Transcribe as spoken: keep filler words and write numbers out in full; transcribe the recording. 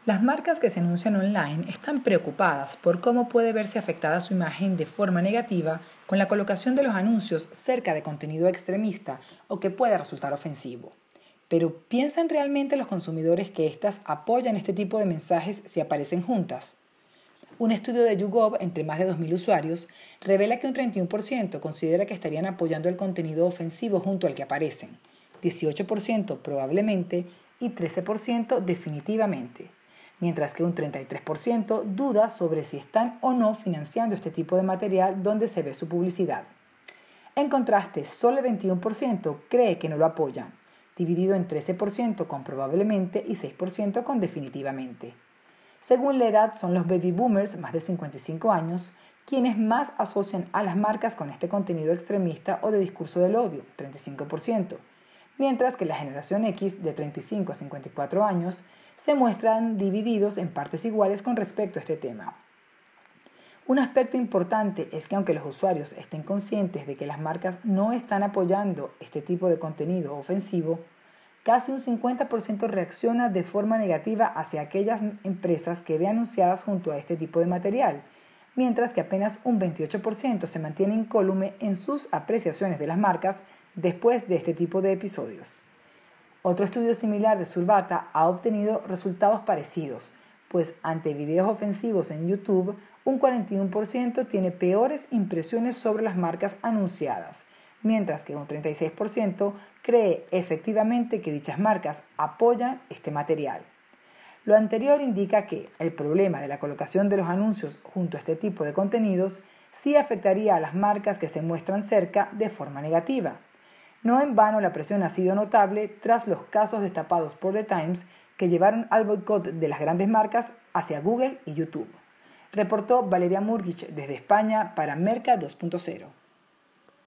Las marcas que se anuncian online están preocupadas por cómo puede verse afectada su imagen de forma negativa con la colocación de los anuncios cerca de contenido extremista o que pueda resultar ofensivo. Pero ¿piensan realmente los consumidores que éstas apoyan este tipo de mensajes si aparecen juntas? Un estudio de YouGov entre más de dos mil usuarios revela que un treinta y uno por ciento considera que estarían apoyando el contenido ofensivo junto al que aparecen, dieciocho por ciento probablemente y trece por ciento definitivamente, mientras que un treinta y tres por ciento duda sobre si están o no financiando este tipo de material donde se ve su publicidad. En contraste, solo el veintiuno por ciento cree que no lo apoyan, dividido en trece por ciento con probablemente y seis por ciento con definitivamente. Según la edad, son los baby boomers, más de cincuenta y cinco años, quienes más asocian a las marcas con este contenido extremista o de discurso del odio, treinta y cinco por ciento, mientras que la generación X, de treinta y cinco a cincuenta y cuatro años, se muestran divididos en partes iguales con respecto a este tema. Un aspecto importante es que aunque los usuarios estén conscientes de que las marcas no están apoyando este tipo de contenido ofensivo, casi un cincuenta por ciento reacciona de forma negativa hacia aquellas empresas que ve anunciadas junto a este tipo de material, mientras que apenas un veintiocho por ciento se mantiene incólume en sus apreciaciones de las marcas después de este tipo de episodios. Otro estudio similar de Survata ha obtenido resultados parecidos, pues ante videos ofensivos en YouTube, un cuarenta y uno por ciento tiene peores impresiones sobre las marcas anunciadas, mientras que un treinta y seis por ciento cree efectivamente que dichas marcas apoyan este material. Lo anterior indica que el problema de la colocación de los anuncios junto a este tipo de contenidos sí afectaría a las marcas que se muestran cerca de forma negativa. No en vano la presión ha sido notable tras los casos destapados por The Times que llevaron al boicot de las grandes marcas hacia Google y YouTube. Reportó Valeria Murgich desde España para Merca dos punto cero.